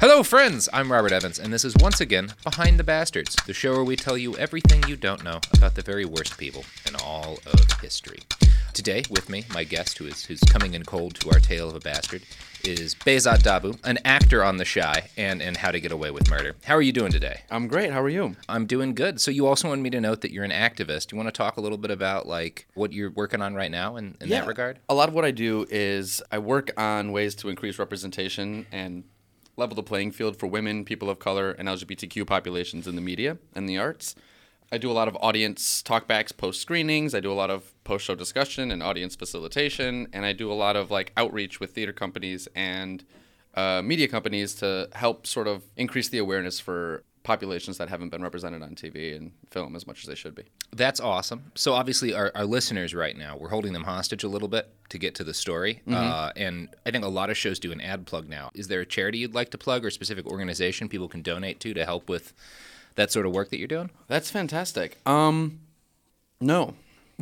Hello, friends! I'm Robert Evans, and this is once again Behind the Bastards, the show where we tell you everything you don't know about the very worst people in all of history. Today, with me, my guest, who's coming in cold to our tale of a bastard, is Behzad Dabu, an actor on The Chi and in How to Get Away with Murder. How are you doing today? I'm great. How are you? I'm doing good. So you also wanted me to note that you're an activist. Do you want to talk a little bit about what you're working on right now in that regard? A lot of what I do is I work on ways to increase representation and level the playing field for women, people of color, and LGBTQ populations in the media and the arts. I do a lot of audience talkbacks, post-screenings. I do a lot of post-show discussion and audience facilitation. And I do a lot of outreach with theater companies and media companies to help sort of increase the awareness for populations that haven't been represented on TV and film as much as they should be. That's awesome. So obviously our listeners right now, we're holding them hostage a little bit to get to the story. Mm-hmm. And I think a lot of shows do an ad plug now. Is there a charity you'd like to plug or a specific organization people can donate to help with that sort of work that you're doing? That's fantastic. No.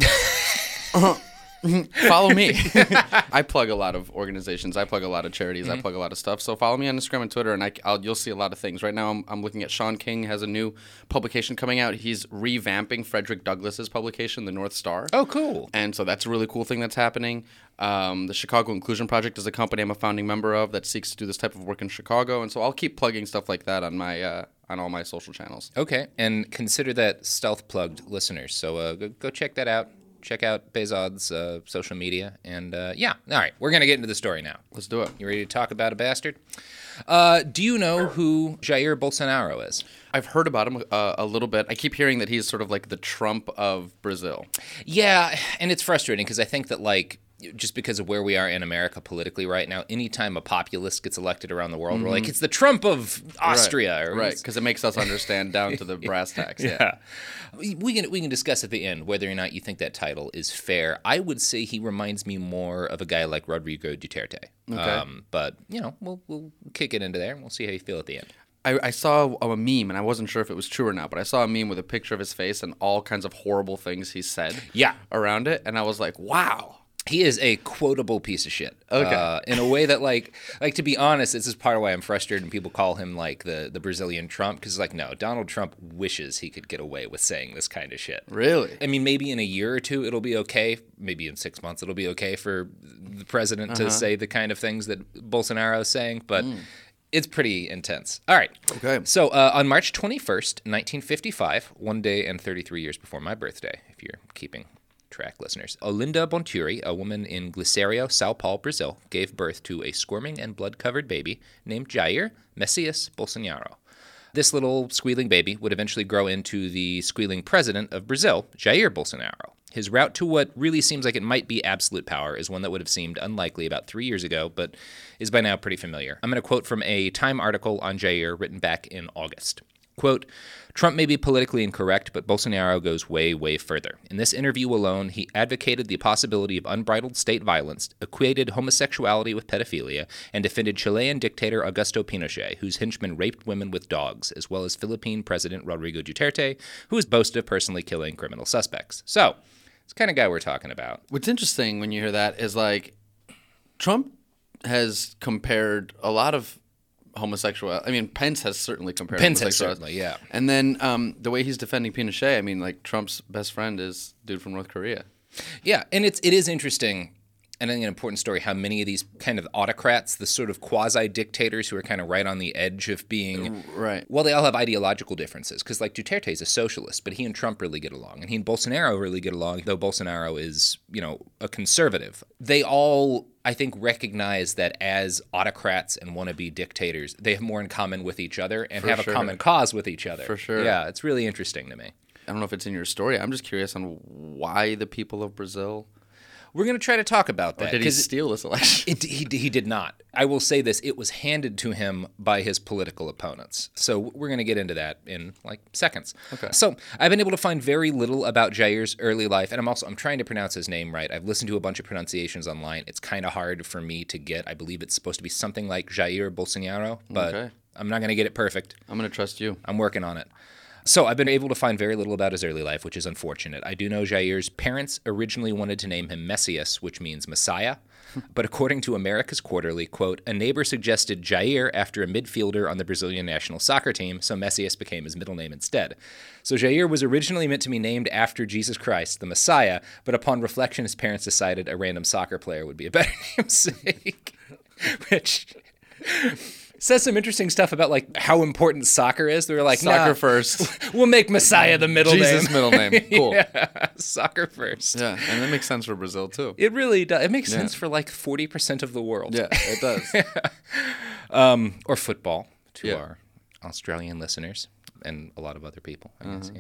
Follow me. I plug a lot of organizations. I plug a lot of charities. Mm-hmm. I plug a lot of stuff. So follow me on Instagram and Twitter, and you'll see a lot of things. Right now, I'm looking at Sean King has a new publication coming out. He's revamping Frederick Douglass's publication, The North Star. Oh, cool. And so that's a really cool thing that's happening. The Chicago Inclusion Project is a company I'm a founding member of that seeks to do this type of work in Chicago. And so I'll keep plugging stuff like that on my on all my social channels. Okay, and consider that stealth-plugged, listeners. So go check that out. Check out Behzad's social media. And all right, we're going to get into the story now. Let's do it. You ready to talk about a bastard? Do you know who Jair Bolsonaro is? I've heard about him a little bit. I keep hearing that he's sort of like the Trump of Brazil. Yeah, and it's frustrating because I think that just because of where we are in America politically right now, anytime a populist gets elected around the world, mm-hmm. we're like, it's the Trump of Austria. Right, because it makes us understand down to the brass tacks. Yeah. We can discuss at the end whether or not you think that title is fair. I would say he reminds me more of a guy like Rodrigo Duterte. Okay. But, we'll kick it into there, and we'll see how you feel at the end. I saw a meme, and I wasn't sure if it was true or not, but I saw a meme with a picture of his face and all kinds of horrible things he said around it, and I was like, wow. He is a quotable piece of shit. Okay. In a way that, to be honest, this is part of why I'm frustrated when people call him, the Brazilian Trump, because, no, Donald Trump wishes he could get away with saying this kind of shit. Really? I mean, maybe in a year or two it'll be okay. Maybe in 6 months it'll be okay for the president to say the kind of things that Bolsonaro is saying, but... It's pretty intense. All right. Okay. So on March 21st, 1955, 1 day and 33 years before my birthday, if you're keeping track, listeners, Olinda Bonturi, a woman in Glicério, São Paulo, Brazil, gave birth to a squirming and blood-covered baby named Jair Messias Bolsonaro. This little squealing baby would eventually grow into the squealing president of Brazil, Jair Bolsonaro. His route to what really seems like it might be absolute power is one that would have seemed unlikely about 3 years ago, but is by now pretty familiar. I'm going to quote from a Time article on Jair written back in August. Quote, Trump may be politically incorrect, but Bolsonaro goes way, way further. In this interview alone, he advocated the possibility of unbridled state violence, equated homosexuality with pedophilia, and defended Chilean dictator Augusto Pinochet, whose henchmen raped women with dogs, as well as Philippine President Rodrigo Duterte, who has boasted of personally killing criminal suspects. So, it's the kind of guy we're talking about. What's interesting when you hear that is Trump has compared a lot of homosexuality. I mean, Pence has certainly compared homosexuality. Certainly, yeah. And then the way he's defending Pinochet, I mean, Trump's best friend is a dude from North Korea. Yeah, and it is interesting, and I think an important story, how many of these kind of autocrats, the sort of quasi-dictators who are kind of right on the edge of being... Right. Well, they all have ideological differences, because Duterte is a socialist, but he and Trump really get along, and he and Bolsonaro really get along, though Bolsonaro is, a conservative. They all, I think, recognize that as autocrats and wannabe dictators, they have more in common with each other and have a common cause with each other. For sure. Yeah, it's really interesting to me. I don't know if it's in your story. I'm just curious on why the people of Brazil... We're going to try to talk about that. Or did he steal this election? He did not. I will say this. It was handed to him by his political opponents. So we're going to get into that in seconds. Okay. So I've been able to find very little about Jair's early life. And I'm trying to pronounce his name right. I've listened to a bunch of pronunciations online. It's kind of hard for me to get. I believe it's supposed to be something like Jair Bolsonaro. But I'm not going to get it perfect. I'm going to trust you. I'm working on it. So I've been able to find very little about his early life, which is unfortunate. I do know Jair's parents originally wanted to name him Messias, which means Messiah. But according to America's Quarterly, quote, a neighbor suggested Jair after a midfielder on the Brazilian national soccer team, so Messias became his middle name instead. So Jair was originally meant to be named after Jesus Christ, the Messiah, but upon reflection, his parents decided a random soccer player would be a better namesake, which says some interesting stuff about like how important soccer is. They were like, Soccer first. We'll make Messiah the middle name. Jesus' middle name. Cool. Yeah, soccer first. Yeah, and that makes sense for Brazil, too. It really does. It makes sense for like 40% of the world. Yeah, it does. Or football to our Australian listeners and a lot of other people, I guess,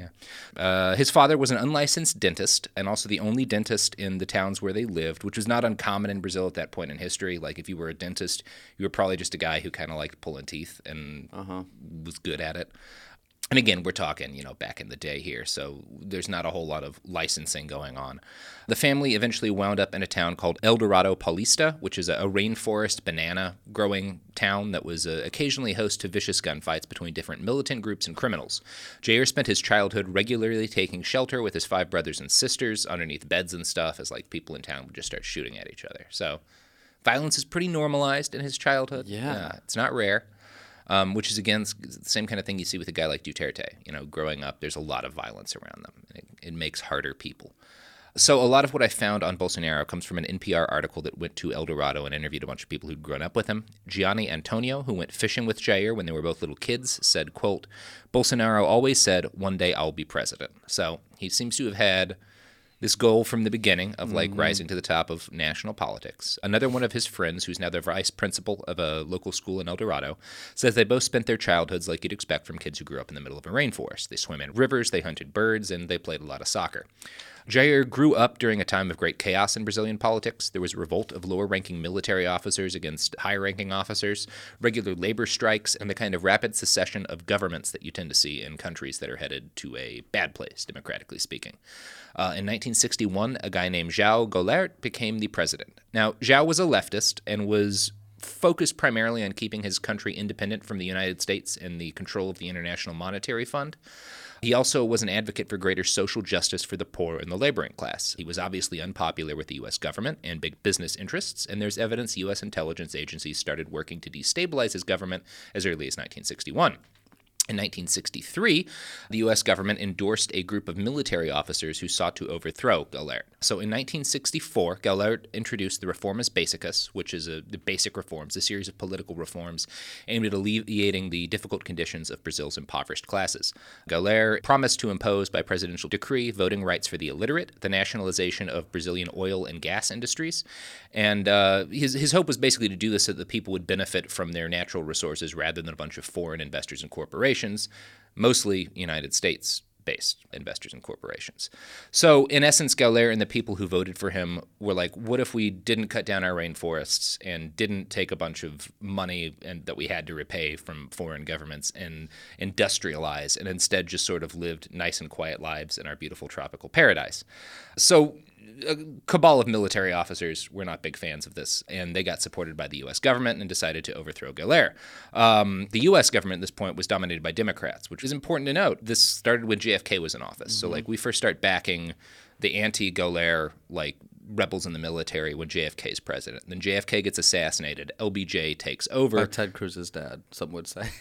his father was an unlicensed dentist and also the only dentist in the towns where they lived, which was not uncommon in Brazil at that point in history. Like, if you were a dentist, you were probably just a guy who kind of liked pulling teeth and was good at it. And again, we're talking, back in the day here, so there's not a whole lot of licensing going on. The family eventually wound up in a town called Eldorado Paulista, which is a rainforest banana growing town that was occasionally host to vicious gunfights between different militant groups and criminals. Jair spent his childhood regularly taking shelter with his 5 brothers and sisters underneath beds and stuff as like people in town would just start shooting at each other. So violence is pretty normalized in his childhood. Yeah. It's not rare. Which is, again, the same kind of thing you see with a guy like Duterte. Growing up, there's a lot of violence around them. It makes harder people. So a lot of what I found on Bolsonaro comes from an NPR article that went to El Dorado and interviewed a bunch of people who'd grown up with him. Gianni Antonio, who went fishing with Jair when they were both little kids, said, quote, Bolsonaro always said, one day I'll be president. So he seems to have had this goal from the beginning of like rising to the top of national politics. Another one of his friends, who's now the vice principal of a local school in El Dorado, says they both spent their childhoods like you'd expect from kids who grew up in the middle of a rainforest. They swam in rivers, they hunted birds, and they played a lot of soccer. Jair grew up during a time of great chaos in Brazilian politics. There was a revolt of lower-ranking military officers against high-ranking officers, regular labor strikes, and the kind of rapid secession of governments that you tend to see in countries that are headed to a bad place, democratically speaking. In 1961, a guy named João Goulart became the president. Now, João was a leftist and was focused primarily on keeping his country independent from the United States and the control of the International Monetary Fund. He also was an advocate for greater social justice for the poor and the laboring class. He was obviously unpopular with the U.S. government and big business interests, and there's evidence U.S. intelligence agencies started working to destabilize his government as early as 1961. In 1963, the U.S. government endorsed a group of military officers who sought to overthrow Goulart. So in 1964, Goulart introduced the Reformas Basicas, which is the basic reforms, a series of political reforms aimed at alleviating the difficult conditions of Brazil's impoverished classes. Goulart promised to impose by presidential decree voting rights for the illiterate, the nationalization of Brazilian oil and gas industries, and his hope was basically to do this so that the people would benefit from their natural resources rather than a bunch of foreign investors and corporations, mostly United States-based investors and corporations. So, in essence, Goulart and the people who voted for him were like, what if we didn't cut down our rainforests and didn't take a bunch of money that we had to repay from foreign governments and industrialize, and instead just sort of lived nice and quiet lives in our beautiful tropical paradise? So, a cabal of military officers were not big fans of this, and they got supported by the U.S. government and decided to overthrow Goulart. The U.S. government at this point was dominated by Democrats, which is important to note. This started when JFK was in office. So, we first start backing the anti-Goulart, rebels in the military when JFK is president. Then JFK gets assassinated. LBJ takes over. Or Ted Cruz's dad, some would say.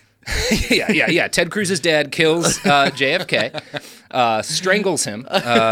Yeah. Ted Cruz's dad kills JFK, strangles him,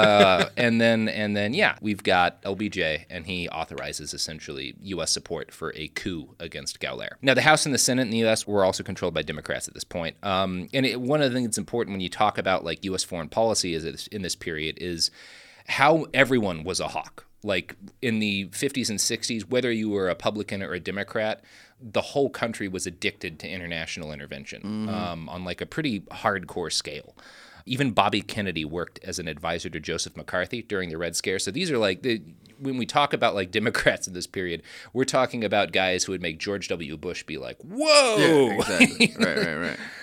and then we've got LBJ, and he authorizes essentially U.S. support for a coup against Goulart. Now, the House and the Senate in the U.S. were also controlled by Democrats at this point. One of the things that's important when you talk about U.S. foreign policy in this period is how everyone was a hawk. In the 50s and 60s, whether you were a Republican or a Democrat, the whole country was addicted to international intervention on a pretty hardcore scale. Even Bobby Kennedy worked as an advisor to Joseph McCarthy during the Red Scare. So these are when we talk about Democrats in this period, we're talking about guys who would make George W. Bush be like, whoa! Yeah, exactly. Right.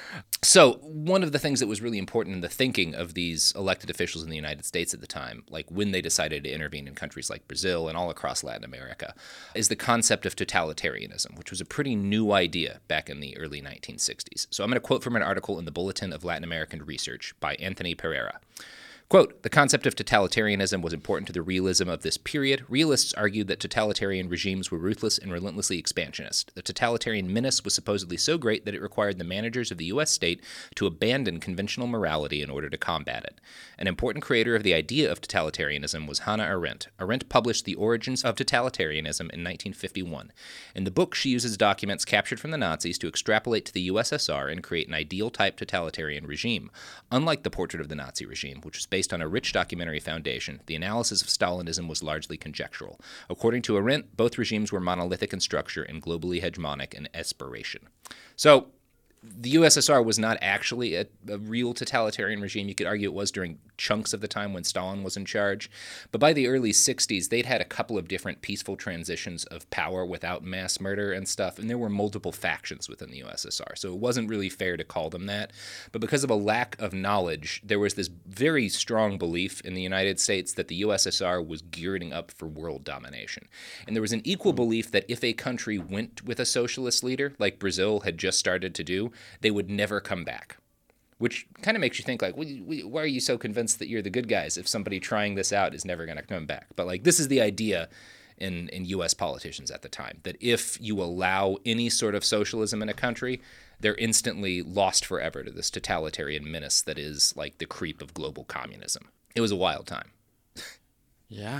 So one of the things that was really important in the thinking of these elected officials in the United States at the time, like when they decided to intervene in countries like Brazil and all across Latin America, is the concept of totalitarianism, which was a pretty new idea back in the early 1960s. So I'm going to quote from an article in the Bulletin of Latin American Research by Anthony Pereira. Quote, the concept of totalitarianism was important to the realism of this period. Realists argued that totalitarian regimes were ruthless and relentlessly expansionist. The totalitarian menace was supposedly so great that it required the managers of the U.S. state to abandon conventional morality in order to combat it. An important creator of the idea of totalitarianism was Hannah Arendt. Arendt published The Origins of Totalitarianism in 1951. In the book, she uses documents captured from the Nazis to extrapolate to the USSR and create an ideal-type totalitarian regime. Unlike the portrait of the Nazi regime, which was based on a rich documentary foundation, the analysis of Stalinism was largely conjectural. According to Arendt, both regimes were monolithic in structure and globally hegemonic in aspiration. So, the USSR was not actually a real totalitarian regime. You could argue it was during chunks of the time when Stalin was in charge. But by the early 60s, they'd had a couple of different peaceful transitions of power without mass murder and stuff, and there were multiple factions within the USSR. So it wasn't really fair to call them that. But because of a lack of knowledge, there was this very strong belief in the United States that the USSR was gearing up for world domination. And there was an equal belief that if a country went with a socialist leader, like Brazil had just started to do, they would never come back, which kind of makes you think, like, why are you so convinced that you're the good guys if somebody trying this out is never going to come back? But, like, this is the idea in U.S. politicians at the time, that if you allow any sort of socialism in a country, they're instantly lost forever to this totalitarian menace that is, like, the creep of global communism. It was a wild time. Yeah.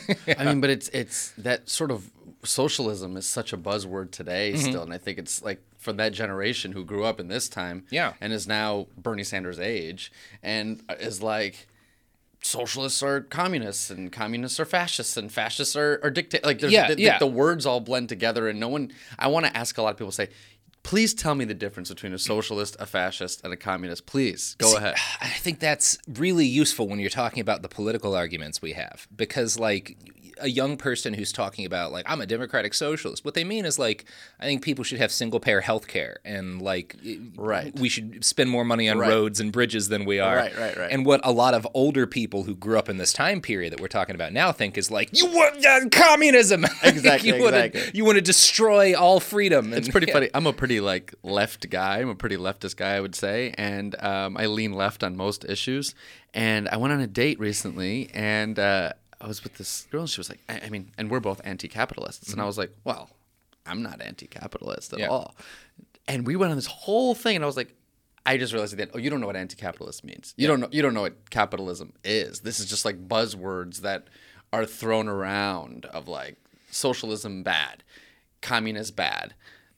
I mean, but it's that sort of socialism is such a buzzword today still. And I think it's like for that generation who grew up in this time and is now Bernie Sanders' age and is like, socialists are communists and communists are fascists and fascists are dictators. Like the words all blend together and no one, I want to ask a lot of people, say, please tell me the difference between a socialist, a fascist, and a communist. Please, go ahead. I think that's really useful when you're talking about the political arguments we have. Because, like, a young person who's talking about, like, I'm a democratic socialist, what they mean is, like, I think people should have single-payer health care and, like, we should spend more money on roads and bridges than we are. Right. And what a lot of older people who grew up in this time period that we're talking about now think is, like, you want communism! Exactly, you want to destroy all freedom. It's pretty funny. I'm a pretty left guy. I'm a pretty leftist guy, I would say, and I lean left on most issues. And I went on a date recently, and I was with this girl, and she was like, I mean, and we're both anti-capitalists, and I was like, well, I'm not anti-capitalist at all. And we went on this whole thing, and I was like, I just realized that, you don't know what anti-capitalist means. You don't know what capitalism is. This is just like buzzwords that are thrown around of like socialism bad, communist bad.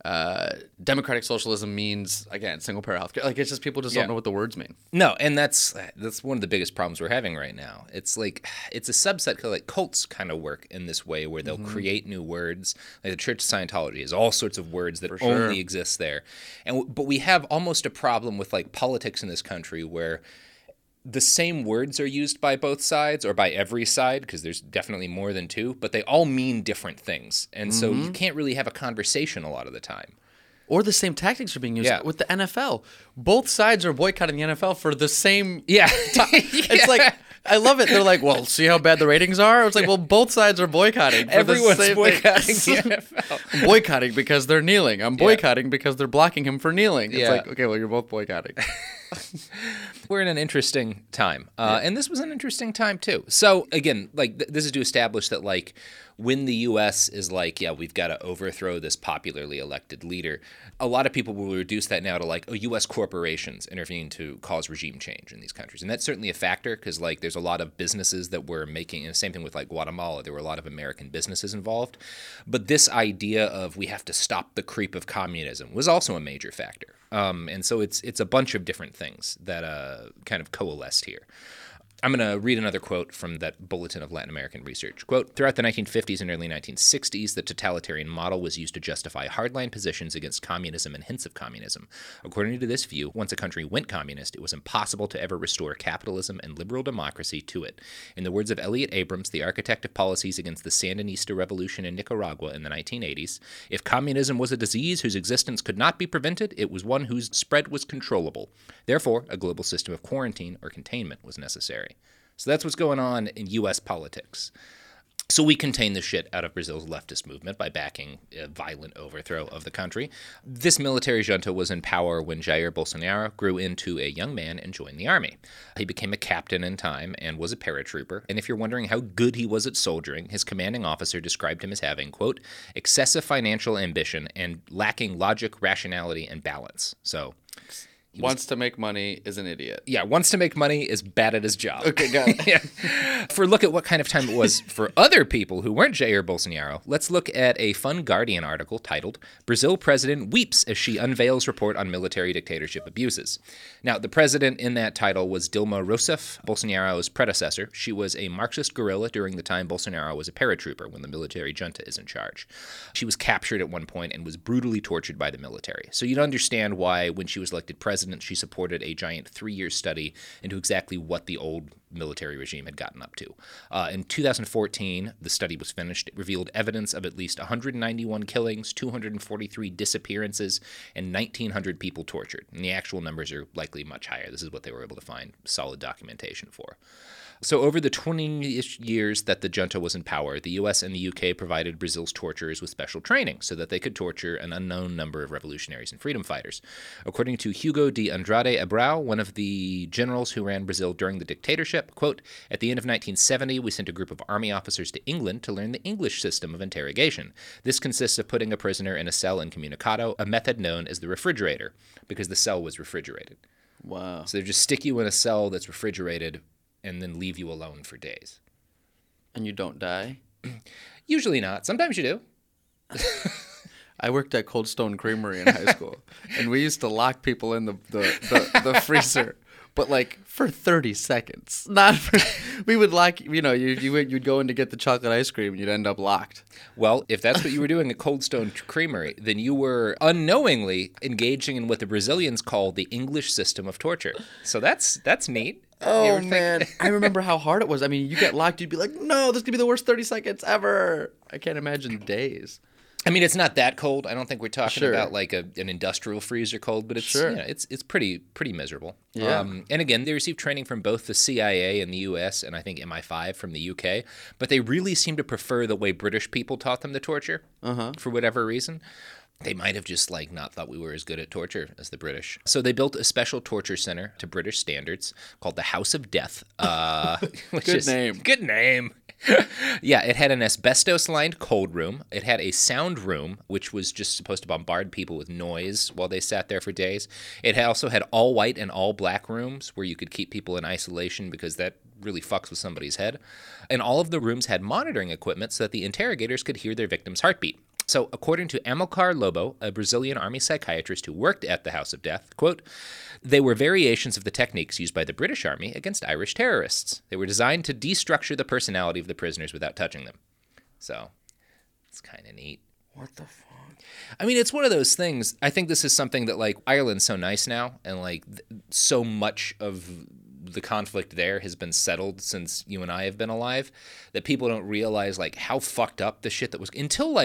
Democratic socialism means, again, single-payer healthcare. Like, it's just people just don't know what the words mean. No, and that's one of the biggest problems we're having right now. It's like, it's a subset, like cults kind of work in this way where they'll create new words. Like the Church of Scientology has all sorts of words that only exist there. But we have almost a problem with like politics in this country where the same words are used by both sides or by every side, because there's definitely more than two, but they all mean different things. And so you can't really have a conversation a lot of the time. Or the same tactics are being used with the NFL. Both sides are boycotting the NFL for the same It's like, I love it. They're like, well, see how bad the ratings are? I was like, well, both sides are boycotting. Everyone's boycotting the NFL. I'm boycotting because they're kneeling. I'm boycotting because they're blocking him for kneeling. It's like, okay, well, you're both boycotting. We're in an interesting time. And this was an interesting time, too. So, again, like, this is to establish that, like, when the U.S. is like, we've got to overthrow this popularly elected leader, a lot of people will reduce that now to, like, U.S. corporations intervening to cause regime change in these countries. And that's certainly a factor because, like, there's a lot of businesses that were making, and the same thing with, like, Guatemala, there were a lot of American businesses involved. But this idea of we have to stop the creep of communism was also a major factor. And so it's a bunch of different things that kind of coalesced here. I'm going to read another quote from that Bulletin of Latin American Research. Quote, throughout the 1950s and early 1960s, the totalitarian model was used to justify hardline positions against communism and hints of communism. According to this view, once a country went communist, it was impossible to ever restore capitalism and liberal democracy to it. In the words of Elliot Abrams, the architect of policies against the Sandinista revolution in Nicaragua in the 1980s, if communism was a disease whose existence could not be prevented, it was one whose spread was controllable. Therefore, a global system of quarantine or containment was necessary. So that's what's going on in U.S. politics. So we contain the shit out of Brazil's leftist movement by backing a violent overthrow of the country. This military junta was in power when Jair Bolsonaro grew into a young man and joined the army. He became a captain in time and was a paratrooper. And if you're wondering how good he was at soldiering, his commanding officer described him as having, quote, excessive financial ambition and lacking logic, rationality, and balance. So wants to make money, is an idiot. Yeah, wants to make money, is bad at his job. Okay, got it. Yeah. For a look at what kind of time it was for other people who weren't Jair Bolsonaro, let's look at a fun Guardian article titled, Brazil President Weeps as She Unveils Report on Military Dictatorship Abuses. Now, the president in that title was Dilma Rousseff, Bolsonaro's predecessor. She was a Marxist guerrilla during the time Bolsonaro was a paratrooper when the military junta is in charge. She was captured at one point and was brutally tortured by the military. So you'd understand why, when she was elected president, she supported a giant 3-year study into exactly what the old military regime had gotten up to. In 2014, the study was finished. It revealed evidence of at least 191 killings, 243 disappearances, and 1,900 people tortured. And the actual numbers are likely much higher. This is what they were able to find solid documentation for. So over the 20-ish years that the junta was in power, the U.S. and the U.K. provided Brazil's torturers with special training so that they could torture an unknown number of revolutionaries and freedom fighters. According to Hugo de Andrade Abreu, one of the generals who ran Brazil during the dictatorship, quote, at the end of 1970, we sent a group of army officers to England to learn the English system of interrogation. This consists of putting a prisoner in a cell incommunicado, a method known as the refrigerator, because the cell was refrigerated. Wow. So they just stick you in a cell that's refrigerated and then leave you alone for days. And you don't die? Usually not. Sometimes you do. I worked at Cold Stone Creamery in high school, and we used to lock people in the freezer, but like for 30 seconds. Not for, we would lock, you'd go in to get the chocolate ice cream, and you'd end up locked. Well, if that's what you were doing at Cold Stone Creamery, then you were unknowingly engaging in what the Brazilians call the English system of torture. So that's neat. Oh, man. I remember how hard it was. I mean, you get locked, you'd be like, no, this could be the worst 30 seconds ever. I can't imagine days. I mean, it's not that cold. I don't think we're talking Sure. about like an industrial freezer cold, but it's Sure. it's pretty miserable. Yeah. And again, they received training from both the CIA in the U.S. and I think MI5 from the U.K., but they really seem to prefer the way British people taught them to torture for whatever reason. They might have just not thought we were as good at torture as the British. So they built a special torture center to British standards called the House of Death. Good name. Good name. Yeah, it had an asbestos-lined cold room. It had a sound room, which was just supposed to bombard people with noise while they sat there for days. It also had all white and all black rooms where you could keep people in isolation because that really fucks with somebody's head. And all of the rooms had monitoring equipment so that the interrogators could hear their victim's heartbeat. So, according to Amilcar Lobo, a Brazilian army psychiatrist who worked at the House of Death, quote, they were variations of the techniques used by the British Army against Irish terrorists. They were designed to destructure the personality of the prisoners without touching them. So, it's kind of neat. What the fuck? I mean, it's one of those things. I think this is something that, Ireland's so nice now, and, so much of the conflict there has been settled since you and I have been alive, that people don't realize how fucked up the shit that was until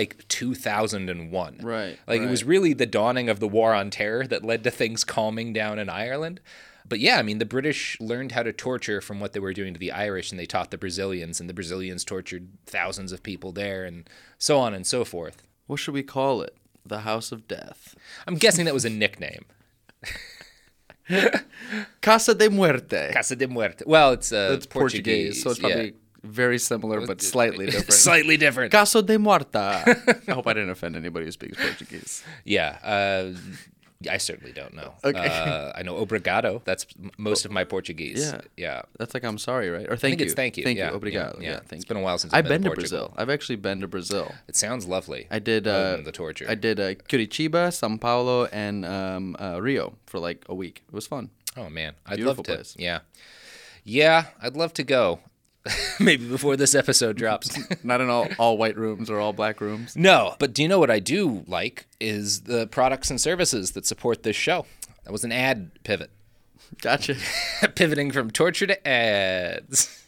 2001. Right. It was really the dawning of the war on terror that led to things calming down in Ireland. But yeah, I mean, the British learned how to torture from what they were doing to the Irish, and they taught the Brazilians, and the Brazilians tortured thousands of people there, and so on and so forth. What should we call it? The House of Death. I'm guessing that was a nickname. Casa de Muerte. Casa de Muerte. Well, it's Portuguese, so it's probably very similar but slightly different. Slightly different. Casa de Muerta. I hope I didn't offend anybody who speaks Portuguese. Yeah. I certainly don't know. Okay. I know obrigado. That's most of my Portuguese. Yeah. That's I'm sorry, right? Or I think it's thank you. Thank Yeah, you. Obrigado. Yeah. Thank It's you. been a while since I've been to Portugal. Brazil. I've actually been to Brazil. It sounds lovely. I did other than the torture. I did Curitiba, São Paulo, and Rio for a week. It was fun. Oh man, I'd Beautiful love to. place. Yeah. Yeah, I'd love to go. Maybe before this episode drops. Not in all white rooms or all black rooms. No, but do you know what I do like is the products and services that support this show. That was an ad pivot. Gotcha. Pivoting from torture to ads.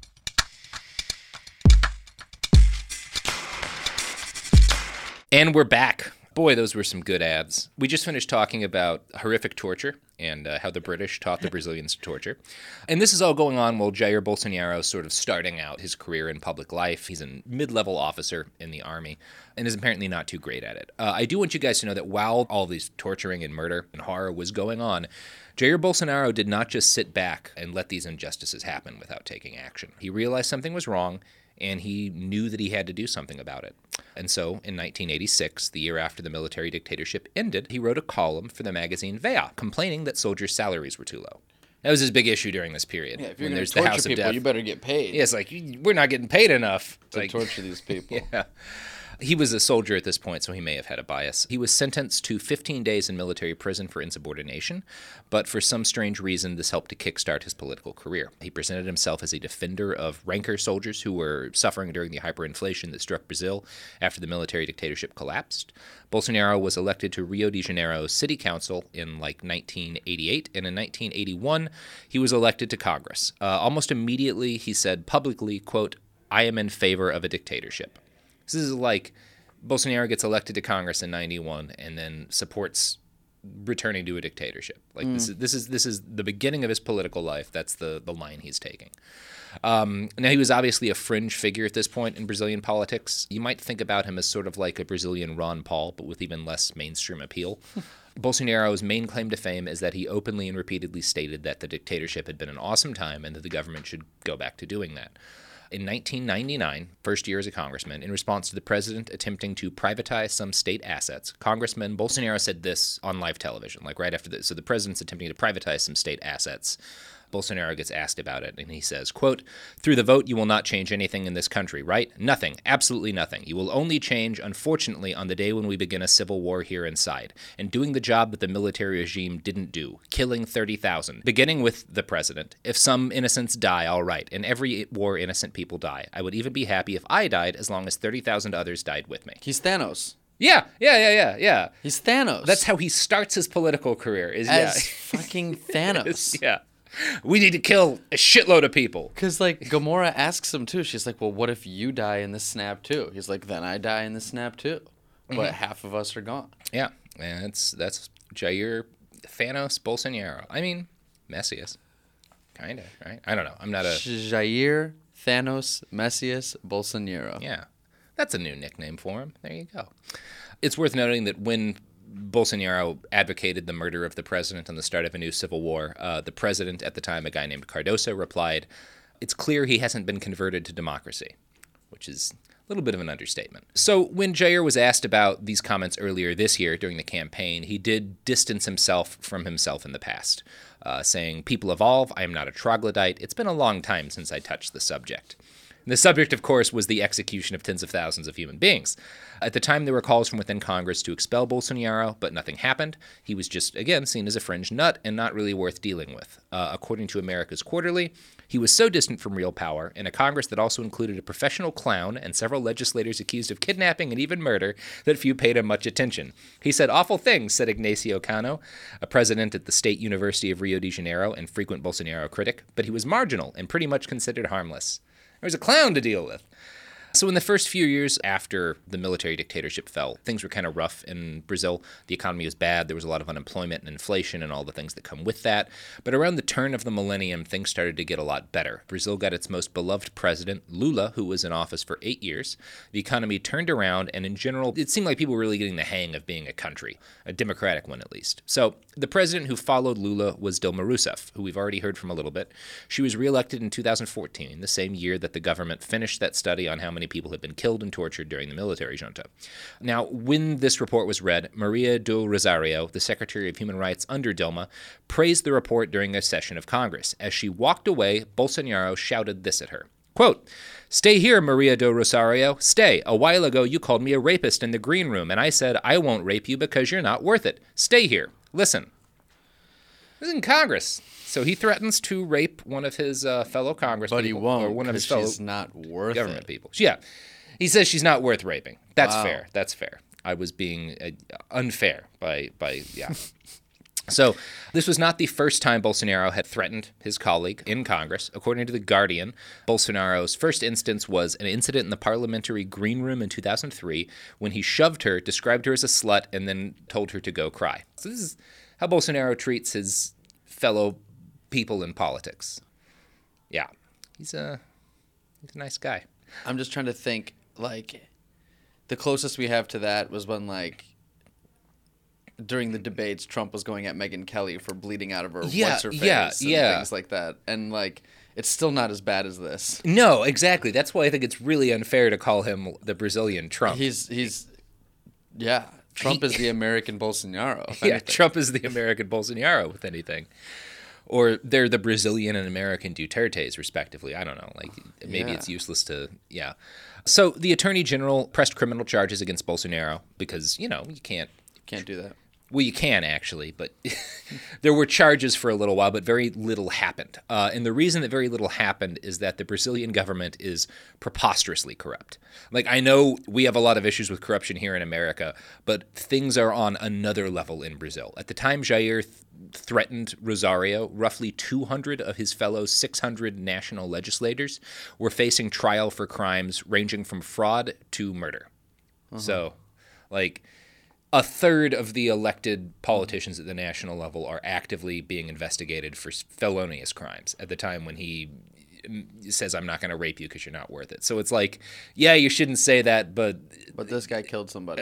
And we're back. Boy, those were some good ads. We just finished talking about horrific torture and how the British taught the Brazilians to torture. And this is all going on while Jair Bolsonaro is sort of starting out his career in public life. He's a mid-level officer in the army and is apparently not too great at it. I do want you guys to know that while all these torturing and murder and horror was going on, Jair Bolsonaro did not just sit back and let these injustices happen without taking action. He realized something was wrong, and he knew that he had to do something about it. And so, in 1986, the year after the military dictatorship ended, he wrote a column for the magazine Veja, complaining that soldiers' salaries were too low. That was his big issue during this period. Yeah, if you're going to torture people, you better get paid. Yeah, it's like, we're not getting paid enough to torture these people. Yeah. He was a soldier at this point, so he may have had a bias. He was sentenced to 15 days in military prison for insubordination, but for some strange reason, this helped to kickstart his political career. He presented himself as a defender of ranker soldiers who were suffering during the hyperinflation that struck Brazil after the military dictatorship collapsed. Bolsonaro was elected to Rio de Janeiro's city council in 1988, and in 1981, he was elected to Congress. Almost immediately, he said publicly, quote, "I am in favor of a dictatorship." This is like Bolsonaro gets elected to Congress in 91 and then supports returning to a dictatorship. This is the beginning of his political life. That's the line he's taking. Now, he was obviously a fringe figure at this point in Brazilian politics. You might think about him as sort of like a Brazilian Ron Paul, but with even less mainstream appeal. Bolsonaro's main claim to fame is that he openly and repeatedly stated that the dictatorship had been an awesome time and that the government should go back to doing that. In 1999, first year as a congressman, in response to the president attempting to privatize some state assets, Congressman Bolsonaro said this on live television, right after this. So the president's attempting to privatize some state assets. Bolsonaro gets asked about it, and he says, quote, "Through the vote, you will not change anything in this country, right? Nothing, absolutely nothing. You will only change, unfortunately, on the day when we begin a civil war here inside, and doing the job that the military regime didn't do, killing 30,000, beginning with the president. If some innocents die, all right, and every war innocent people die. I would even be happy if I died as long as 30,000 others died with me." He's Thanos. Yeah. He's Thanos. That's how he starts his political career. Fucking Thanos. Yeah. We need to kill a shitload of people. Because, Gamora asks him, too. She's like, well, what if you die in this snap, too? He's like, then I die in this snap, too. But half of us are gone. Yeah. And that's Jair Thanos Bolsonaro. I mean, Messias. Kind of, right? I don't know. I'm not a... Jair Thanos Messias Bolsonaro. Yeah. That's a new nickname for him. There you go. It's worth noting that when Bolsonaro advocated the murder of the president on the start of a new civil war, the president at the time, a guy named Cardoso, replied, "It's clear he hasn't been converted to democracy," which is a little bit of an understatement. So when Jair was asked about these comments earlier this year during the campaign, he did distance himself from himself in the past, saying, "People evolve. I am not a troglodyte. It's been a long time since I touched the subject." The subject, of course, was the execution of tens of thousands of human beings. At the time, there were calls from within Congress to expel Bolsonaro, but nothing happened. He was just, again, seen as a fringe nut and not really worth dealing with. According to America's Quarterly, he was so distant from real power, in a Congress that also included a professional clown and several legislators accused of kidnapping and even murder, that few paid him much attention. He said awful things, said Ignacio Cano, a president at the State University of Rio de Janeiro and frequent Bolsonaro critic, but he was marginal and pretty much considered harmless. There was a clown to deal with. So in the first few years after the military dictatorship fell, things were kind of rough in Brazil. The economy was bad. There was a lot of unemployment and inflation and all the things that come with that. But around the turn of the millennium, things started to get a lot better. Brazil got its most beloved president, Lula, who was in office for 8 years. The economy turned around, and in general, it seemed like people were really getting the hang of being a country, a democratic one at least. So the president who followed Lula was Dilma Rousseff, who we've already heard from a little bit. She was reelected in 2014, the same year that the government finished that study on how many people had been killed and tortured during the military junta. Now, when this report was read, Maria do Rosario, the Secretary of Human Rights under Dilma, praised the report during a session of Congress. As she walked away, Bolsonaro shouted this at her. Quote, "Stay here, Maria do Rosario. Stay. A while ago, you called me a rapist in the green room, and I said I won't rape you because you're not worth it. Stay here. Listen." He's in Congress. So he threatens to rape one of his fellow Congress But people. he won't, Or one of his because fellow she's not worth government it. people. Yeah. He says she's not worth raping. That's Wow. fair. That's fair. I was being unfair by yeah. So this was not the first time Bolsonaro had threatened his colleague in Congress. According to The Guardian, Bolsonaro's first instance was an incident in the parliamentary green room in 2003 when he shoved her, described her as a slut, and then told her to go cry. So this is how Bolsonaro treats his fellow people in politics. Yeah, he's a nice guy. I'm just trying to think, like, the closest we have to that was when, like, during the debates, Trump was going at Megyn Kelly for bleeding out of her what's her face and things like that. And, like, it's still not as bad as this. No, exactly. That's why I think it's really unfair to call him the Brazilian Trump. Trump is the American Bolsonaro. if Yeah, anything. Trump is the American Bolsonaro, with anything. Or they're the Brazilian and American Dutertes, respectively. I don't know. Like, maybe Yeah. it's useless to, yeah. So the Attorney General pressed criminal charges against Bolsonaro because, you can't. Can't do that. Well, you can, actually, but there were charges for a little while, but very little happened. And the reason that very little happened is that the Brazilian government is preposterously corrupt. Like, I know we have a lot of issues with corruption here in America, but things are on another level in Brazil. At the time Jair threatened Rosario, roughly 200 of his fellow 600 national legislators were facing trial for crimes ranging from fraud to murder. So, like, a third of the elected politicians at the national level are actively being investigated for felonious crimes at the time when he says, I'm not going to rape you because you're not worth it. So it's like, yeah, you shouldn't say that, but this guy killed somebody.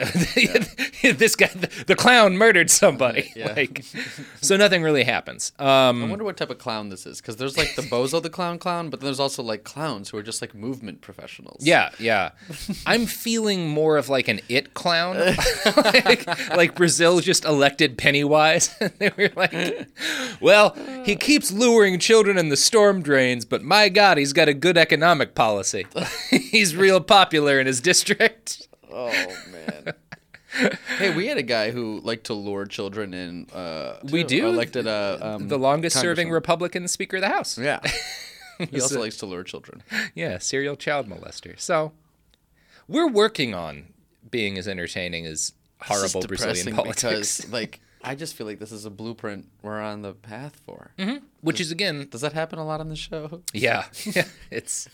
this guy, the clown, murdered somebody. Yeah. Like, so nothing really happens. I wonder what type of clown this is, because there's like the Bozo the clown, but then there's also like clowns who are just like movement professionals. Yeah. I'm feeling more of like an it clown. like Brazil just elected Pennywise. They were like, well, he keeps luring children in the storm drains, but my God, he's got a good economic policy. He's real popular in his district. Oh man. Hey, we had a guy who liked to lure children in. We do? Elected The longest-serving congressman. Republican Speaker of the House. Yeah. He also likes to lure children. Yeah, serial child molester. So we're working on being as entertaining as horrible This is Brazilian depressing politics. because, like, I just feel like this is a blueprint we're on the path for. Which is, again, Does that happen a lot on the show? yeah, it's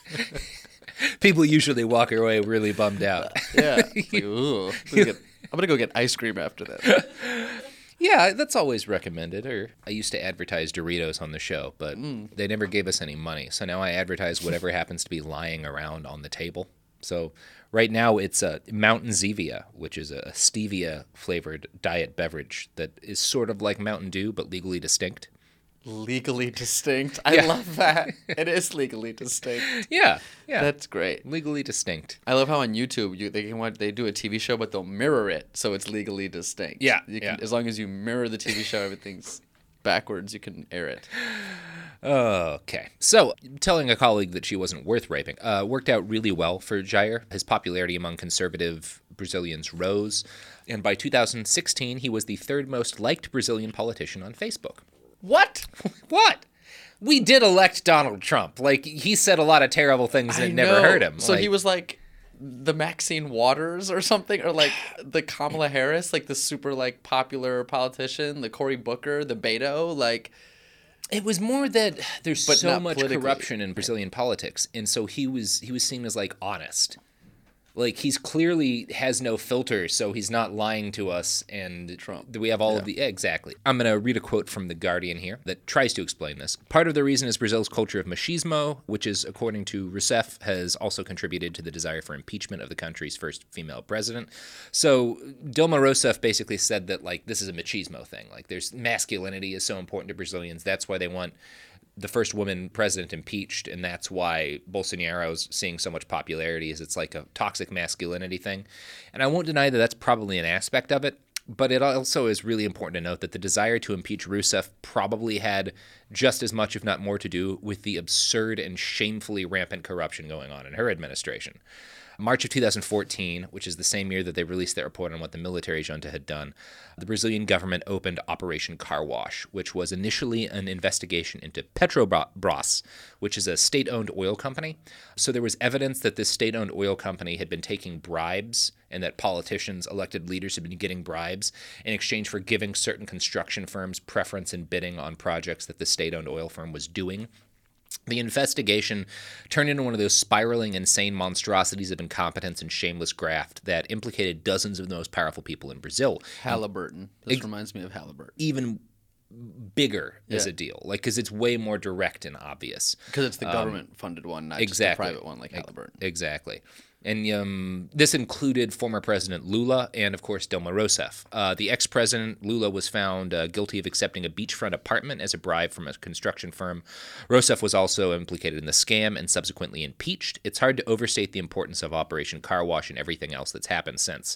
people usually walk away really bummed out. Yeah. It's like, ooh, I'm gonna go get ice cream after that. Yeah, that's always recommended. Or I used to advertise Doritos on the show, but they never gave us any money. So now I advertise whatever happens to be lying around on the table. So right now it's a Mountain Zevia, which is a stevia-flavored diet beverage that is sort of like Mountain Dew, but legally distinct. Legally distinct. I Yeah. love that. It is legally distinct. Yeah. That's great. Legally distinct. I love how on YouTube they do a TV show, but they'll mirror it so it's legally distinct. Yeah, You yeah. can, as long as you mirror the TV show, everything's backwards. You can air it. Okay. So, telling a colleague that she wasn't worth raping worked out really well for Jair. His popularity among conservative Brazilians rose, and by 2016, he was the third most liked Brazilian politician on Facebook. What? What? We did elect Donald Trump. Like, he said a lot of terrible things that never hurt him. So Like, he was like the Maxine Waters or something, or like the Kamala Harris, like the super like popular politician, the Cory Booker, the Beto, like. It was more that there's But so not much politically. corruption in Brazilian politics, and so he was seen as like honest. Like, he's clearly has no filter, so he's not lying to us, and Trump. we have all of the... Exactly. I'm going to read a quote from The Guardian here that tries to explain this. Part of the reason is Brazil's culture of machismo, which is, according to Rousseff, has also contributed to the desire for impeachment of the country's first female president. So Dilma Rousseff basically said that, like, this is a machismo thing. Like, there's masculinity is so important to Brazilians. That's why they want the first woman president impeached, and that's why Bolsonaro's seeing so much popularity, is it's like a toxic masculinity thing. And I won't deny that that's probably an aspect of it, but it also is really important to note that the desire to impeach Rousseff probably had just as much, if not more, to do with the absurd and shamefully rampant corruption going on in her administration. March of 2014, which is the same year that they released that report on what the military junta had done, the Brazilian government opened Operation Car Wash, which was initially an investigation into Petrobras, which is a state-owned oil company. So there was evidence that this state-owned oil company had been taking bribes and that politicians, elected leaders, had been getting bribes in exchange for giving certain construction firms preference in bidding on projects that the state-owned oil firm was doing. The investigation turned into one of those spiraling, insane monstrosities of incompetence and shameless graft that implicated dozens of the most powerful people in Brazil. Halliburton. This reminds me of Halliburton. Even bigger as a deal, like, because it's way more direct and obvious. Because it's the government-funded one, not just the private one like Halliburton. Exactly. And this included former President Lula and, of course, Dilma Rousseff. The ex-president, Lula, was found guilty of accepting a beachfront apartment as a bribe from a construction firm. Rousseff was also implicated in the scam and subsequently impeached. It's hard to overstate the importance of Operation Car Wash and everything else that's happened since.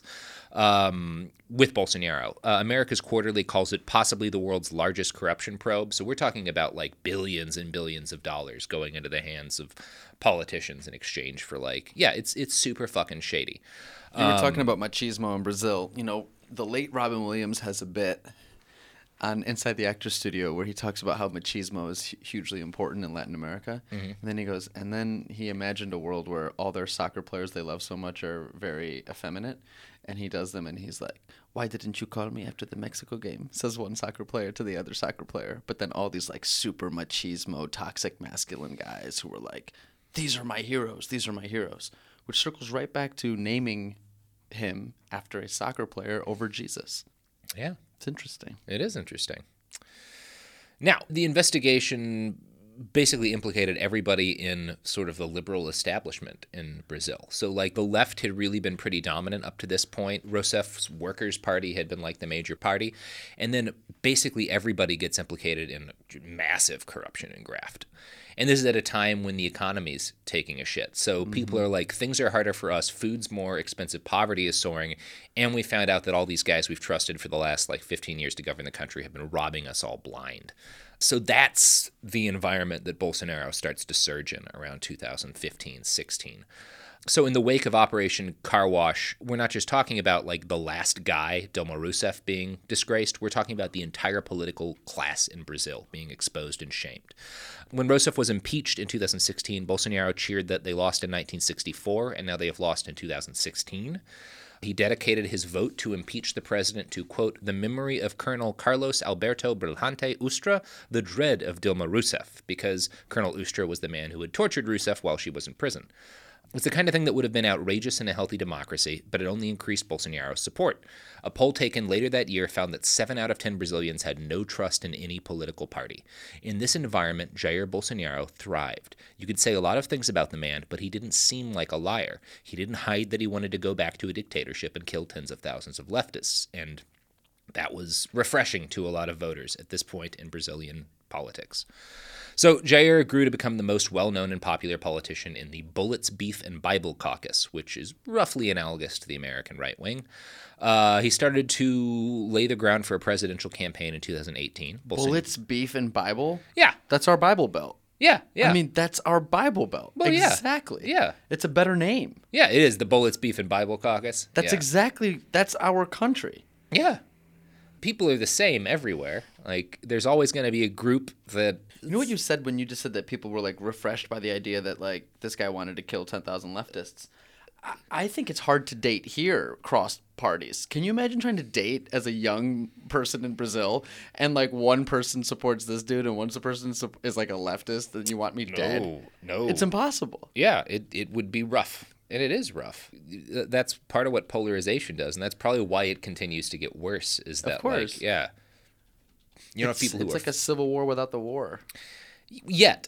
With Bolsonaro, America's Quarterly calls it possibly the world's largest corruption probe. So we're talking about like billions and billions of dollars going into the hands of politicians in exchange for it's super fucking shady. You were talking about machismo in Brazil. You know, the late Robin Williams has a bit on Inside the Actors Studio where he talks about how machismo is hugely important in Latin America. Mm-hmm. And then he goes, and then he imagined a world where all their soccer players they love so much are very effeminate. And he does them, and he's like, why didn't you call me after the Mexico game? Says one soccer player to the other soccer player. But then all these like super machismo, toxic masculine guys who were like, these are my heroes, these are my heroes. Which circles right back to naming him after a soccer player over Jesus. Yeah. It's interesting. It is interesting. Now, the investigation basically implicated everybody in sort of the liberal establishment in Brazil. So, like, the left had really been pretty dominant up to this point. Rousseff's Workers' Party had been, like, the major party. And then basically everybody gets implicated in massive corruption and graft. And this is at a time when the economy's taking a shit. So people are like, things are harder for us, food's more expensive, poverty is soaring, and we found out that all these guys we've trusted for the last, 15 years to govern the country have been robbing us all blind. So that's the environment that Bolsonaro starts to surge in around 2015-16. So in the wake of Operation Car Wash, we're not just talking about the last guy, Dilma Rousseff, being disgraced. We're talking about the entire political class in Brazil being exposed and shamed. When Rousseff was impeached in 2016, Bolsonaro cheered that they lost in 1964, and now they have lost in 2016. He dedicated his vote to impeach the president to, quote, the memory of Colonel Carlos Alberto Brilhante Ustra, the dread of Dilma Rousseff, because Colonel Ustra was the man who had tortured Rousseff while she was in prison. It's the kind of thing that would have been outrageous in a healthy democracy, but it only increased Bolsonaro's support. A poll taken later that year found that 7 out of 10 Brazilians had no trust in any political party. In this environment, Jair Bolsonaro thrived. You could say a lot of things about the man, but he didn't seem like a liar. He didn't hide that he wanted to go back to a dictatorship and kill tens of thousands of leftists, and that was refreshing to a lot of voters at this point in Brazilian politics. So Jair grew to become the most well-known and popular politician in the Bullets, Beef, and Bible caucus, which is roughly analogous to the American right wing. He started to lay the ground for a presidential campaign in 2018. Bullets, Beef, and Bible? Yeah. That's our Bible Belt. Yeah. I mean, that's our Bible Belt. Well, exactly. Yeah. It's a better name. Yeah, it is the Bullets, Beef, and Bible caucus. That's our country. Yeah. People are the same everywhere. There's always going to be a group that... You know what you said when you just said that people were, refreshed by the idea that, this guy wanted to kill 10,000 leftists? I think it's hard to date here, cross parties. Can you imagine trying to date as a young person in Brazil and, one person supports this dude and one person is, a leftist and you want me dead? No. It's impossible. Yeah, it would be rough. And it is rough. That's part of what polarization does, and that's probably why it continues to get worse. Is that, of course. Yeah, you know, people who it's like a civil war without the war. Yet,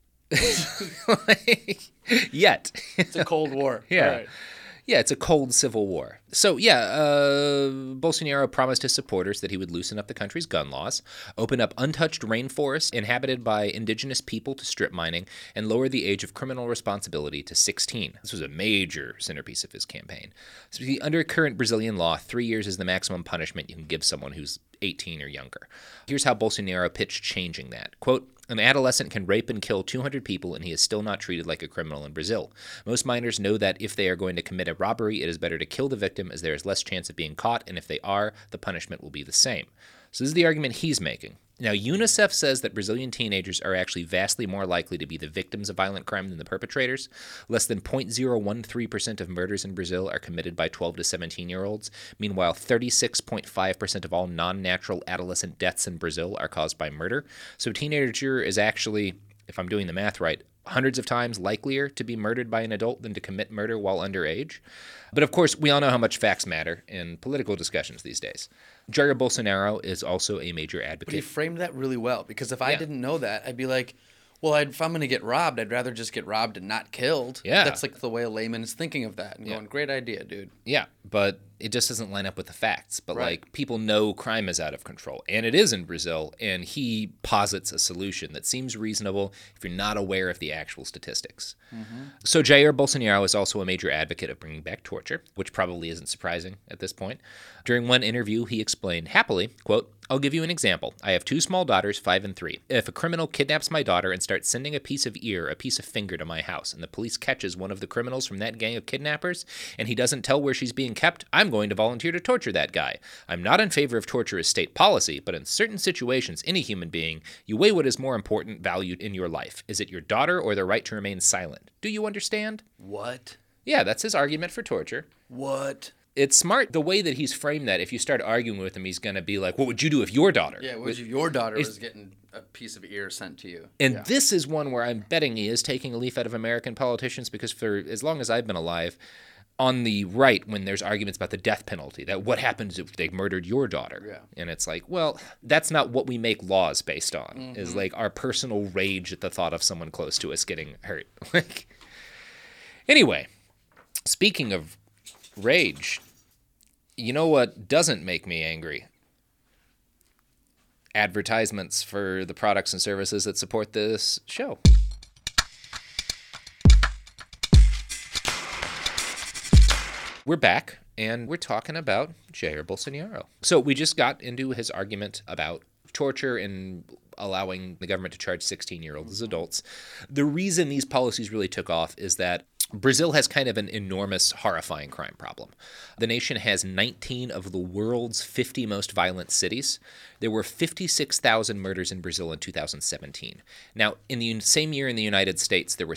yet it's a Cold War. Yeah. Right. Yeah, it's a cold civil war. So, Bolsonaro promised his supporters that he would loosen up the country's gun laws, open up untouched rainforests inhabited by indigenous people to strip mining, and lower the age of criminal responsibility to 16. This was a major centerpiece of his campaign. So, under current Brazilian law, 3 years is the maximum punishment you can give someone who's 18 or younger. Here's how Bolsonaro pitched changing that. Quote, An adolescent can rape and kill 200 people, and he is still not treated like a criminal in Brazil. Most minors know that if they are going to commit a robbery, it is better to kill the victim, as there is less chance of being caught, and if they are, the punishment will be the same. So this is the argument he's making. Now, UNICEF says that Brazilian teenagers are actually vastly more likely to be the victims of violent crime than the perpetrators. Less than 0.013% of murders in Brazil are committed by 12 to 17-year-olds. Meanwhile, 36.5% of all non-natural adolescent deaths in Brazil are caused by murder. So a teenager is actually, if I'm doing the math right, hundreds of times likelier to be murdered by an adult than to commit murder while underage. But of course, we all know how much facts matter in political discussions these days. Jair Bolsonaro is also a major advocate. But he framed that really well, because if I didn't know that, I'd be like, well, if I'm going to get robbed, I'd rather just get robbed and not killed. Yeah. That's like the way a layman is thinking of that and going, great idea, dude. Yeah, but it just doesn't line up with the facts. But Right. like, people know crime is out of control, and it is in Brazil, and he posits a solution that seems reasonable if you're not aware of the actual statistics. So Jair Bolsonaro is also a major advocate of bringing back torture, which probably isn't surprising at this point. During one interview, he explained happily, quote, "I'll give you an example. I have two small daughters, 5 and 3. If a criminal kidnaps my daughter and starts sending a piece of ear, a piece of finger to my house, and the police catches one of the criminals from that gang of kidnappers, and he doesn't tell where she's being kept, I'm going to volunteer to torture that guy. I'm not in favor of torture as state policy, but in certain situations, any human being, you weigh what is more important valued in your life. Is it your daughter or the right to remain silent? Do you understand?" What? Yeah, that's his argument for torture. What? It's smart the way that he's framed that. If you start arguing with him, he's going to be like, what would you do if your daughter? Yeah, what if your daughter was getting a piece of ear sent to you? And this is one where I'm betting he is taking a leaf out of American politicians, because for as long as I've been alive, on the right, when there's arguments about the death penalty, that what happens if they murdered your daughter? Yeah. And it's like, well, that's not what we make laws based on, is like our personal rage at the thought of someone close to us getting hurt. Anyway, speaking of rage, you know what doesn't make me angry? Advertisements for the products and services that support this show. We're back, and we're talking about Jair Bolsonaro. So we just got into his argument about torture and allowing the government to charge 16-year-olds as adults. The reason these policies really took off is that Brazil has kind of an enormous, horrifying crime problem. The nation has 19 of the world's 50 most violent cities. There were 56,000 murders in Brazil in 2017. Now, in the same year in the United States, there were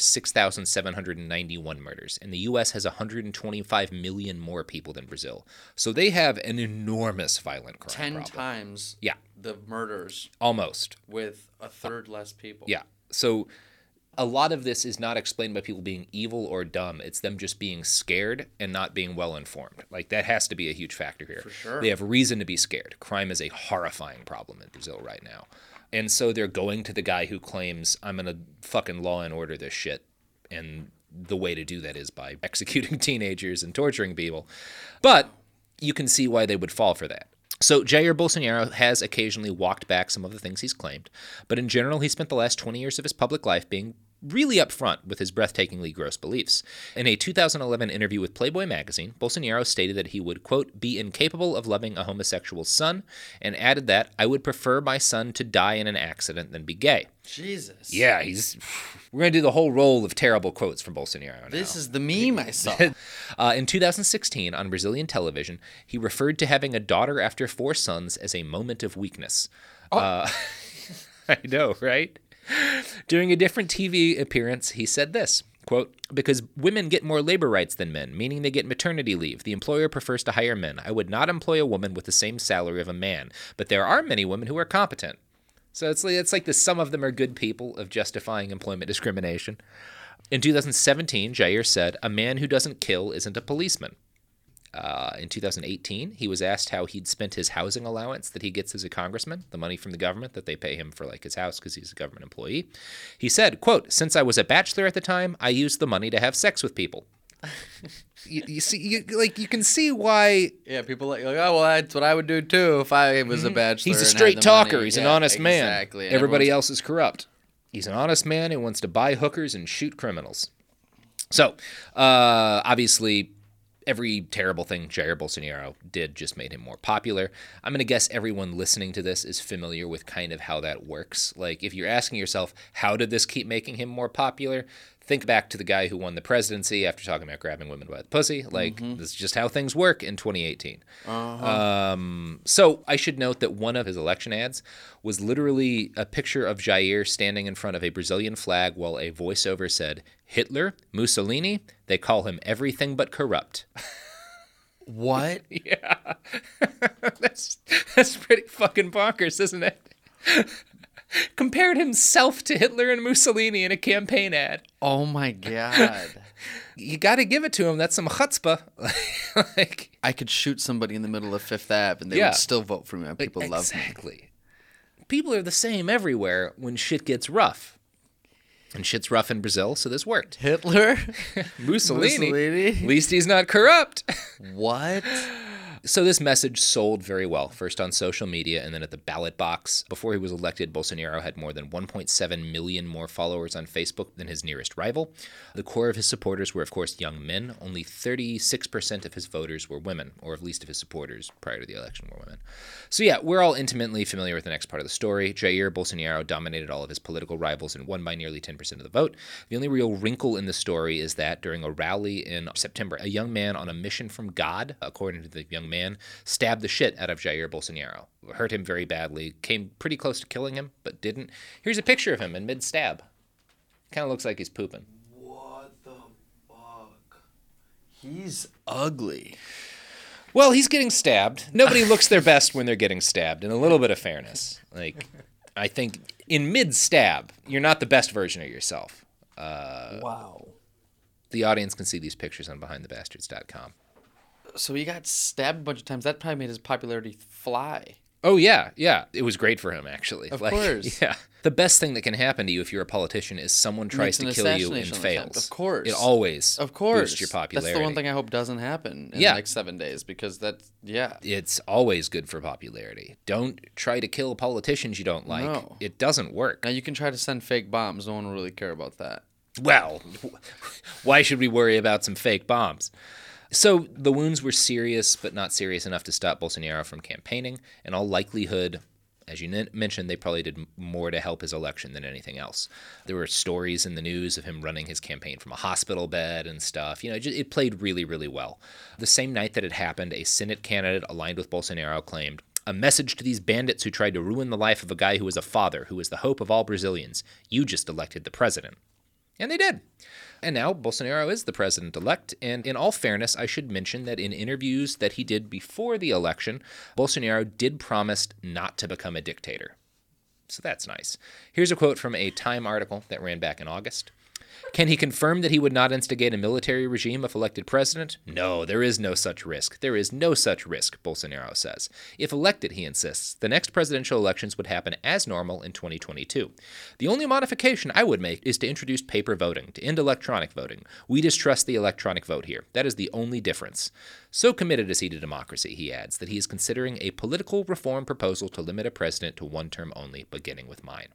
6,791 murders, and the U.S. has 125 million more people than Brazil. So they have an enormous violent crime 10 problem. times Yeah, the murders almost. with a third less people. Yeah. So a lot of this is not explained by people being evil or dumb. It's them just being scared and not being well informed. Like, that has to be a huge factor here. For sure. They have reason to be scared. Crime is a horrifying problem in Brazil right now. And so they're going to the guy who claims, I'm going to fucking law and order this shit. And the way to do that is by executing teenagers and torturing people. But you can see why they would fall for that. So Jair Bolsonaro has occasionally walked back some of the things he's claimed, but in general, he spent the last 20 years of his public life being really upfront with his breathtakingly gross beliefs. In a 2011 interview with Playboy magazine, Bolsonaro stated that he would, quote, be incapable of loving a homosexual son, and added that, I would prefer my son to die in an accident than be gay. Jesus. Yeah, we're going to do the whole roll of terrible quotes from Bolsonaro now. This is the meme I saw. In 2016, on Brazilian television, he referred to having a daughter after 4 sons as a moment of weakness. I know, right? During a different TV appearance, he said this, quote, because women get more labor rights than men, meaning they get maternity leave. The employer prefers to hire men. I would not employ a woman with the same salary of a man, but there are many women who are competent. So it's like the some of them are good people of justifying employment discrimination. In 2017, Jair said, a man who doesn't kill isn't a policeman. In 2018, he was asked how he'd spent his housing allowance that he gets as a congressman, the money from the government that they pay him for like his house because he's a government employee. He said, quote, since I was a bachelor at the time, I used the money to have sex with people. you see, you can see why. Yeah, people like, oh, well, that's what I would do too if I was a bachelor. He's a and had straight the talker. money. He's an honest man. Exactly. Everybody else is corrupt. He's an honest man who wants to buy hookers and shoot criminals. So, obviously, Every terrible thing Jair Bolsonaro did just made him more popular. I'm going to guess everyone listening to this is familiar with kind of how that works. Like, if you're asking yourself, how did this keep making him more popular? Think back to the guy who won the presidency after talking about grabbing women by the pussy. Like, this is just how things work in 2018. So I should note that one of his election ads was literally a picture of Jair standing in front of a Brazilian flag while a voiceover said, "Hitler, Mussolini, they call him everything but corrupt." What? Yeah. That's pretty fucking bonkers, isn't it? Compared himself to Hitler and Mussolini in a campaign ad. Oh my God. You got to give it to him. That's some chutzpah. Like, I could shoot somebody in the middle of Fifth Ave and they would still vote for me. People love me. Exactly. People are the same everywhere when shit gets rough. And shit's rough in Brazil, so this worked. Hitler? Mussolini? At least he's not corrupt. What? So this message sold very well, first on social media and then at the ballot box. Before he was elected, Bolsonaro had more than 1.7 million more followers on Facebook than his nearest rival. The core of his supporters were, of course, young men. Only 36% of his voters were women, or at least of his supporters prior to the election were women. So yeah, we're all intimately familiar with the next part of the story. Jair Bolsonaro dominated all of his political rivals and won by nearly 10% of the vote. The only real wrinkle in the story is that during a rally in September, a young man on a mission from God, according to the young man, stabbed the shit out of Jair Bolsonaro. Hurt him very badly. Came pretty close to killing him, but didn't. Here's a picture of him in mid-stab. Kind of looks like he's pooping. What the fuck? He's ugly. Well, he's getting stabbed. Nobody looks their best when they're getting stabbed. And a little bit of fairness. Like, I think in mid-stab, you're not the best version of yourself. Wow. The audience can see these pictures on BehindTheBastards.com. So he got stabbed a bunch of times. That probably made his popularity fly. Oh, yeah. It was great for him, actually. Of course. Yeah. The best thing that can happen to you if you're a politician is someone tries to kill you and fails. Of course. It always boosts your popularity. That's the one thing I hope doesn't happen in the next 7 days because it's always good for popularity. Don't try to kill politicians you don't like. No. It doesn't work. Now, you can try to send fake bombs. No one will really care about that. Well, why should we worry about some fake bombs? So the wounds were serious, but not serious enough to stop Bolsonaro from campaigning. In all likelihood, as you mentioned, they probably did more to help his election than anything else. There were stories in the news of him running his campaign from a hospital bed and stuff. It played really, really well. The same night that it happened, a Senate candidate aligned with Bolsonaro claimed, "A message to these bandits who tried to ruin the life of a guy who was a father, who is the hope of all Brazilians. You just elected the president." And they did. And now Bolsonaro is the president-elect, and in all fairness, I should mention that in interviews that he did before the election, Bolsonaro did promise not to become a dictator. So that's nice. Here's a quote from a Time article that ran back in August. Can he confirm that he would not instigate a military regime if elected president? No, there is no such risk. There is no such risk, Bolsonaro says. If elected, he insists, the next presidential elections would happen as normal in 2022. The only modification I would make is to introduce paper voting, to end electronic voting. We distrust the electronic vote here. That is the only difference. So committed is he to democracy, he adds, that he is considering a political reform proposal to limit a president to one term only, beginning with mine.